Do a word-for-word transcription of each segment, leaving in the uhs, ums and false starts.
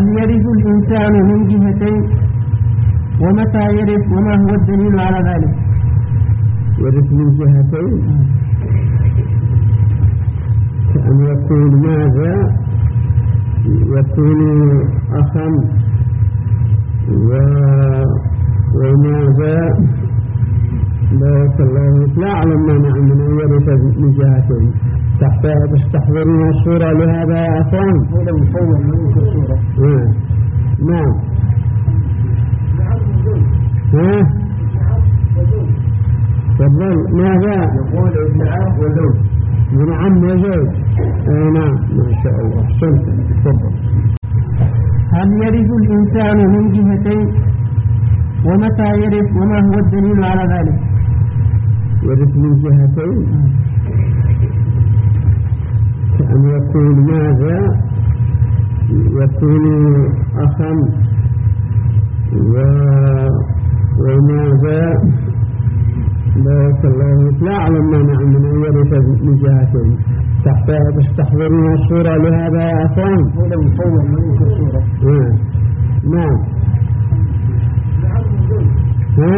هل يرث الإنسان من جهتين؟ ومتى يرث وما هو الدليل على ذلك؟ يرث من جهتين كأن يكون ماذا يكون أخا و... وماذا بارك الله لا أعلم مانع من أن يرث من جهتين. تستحضرون الصورة لهذا يا أخوان؟ هذا مصور منك الصورة. نعم. ها؟ تفضل. ماذا؟ يقول ابن عم وزوج. ابن عم وزوج. آه نعم ما شاء الله. أحسنت. تفضل. هل يرث الإنسان من جهتين؟ ومتى يرث وما هو الدليل على ذلك؟ يرث من جهتين كأن يكون ماذا يكون أخا و... وماذا بارك الله لا أعلم مانع من أن يرث من جهتين. تستحضرون الصورة لهذا يا أخوان؟ هذا مصور منك الصورة. نعم. ها؟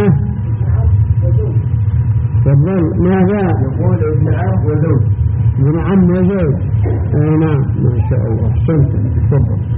تفضل. ماذا؟ يقول ابن عم وزوج. ابن عم وزوج. آه نعم ما شاء الله. أحسنت. تفضل.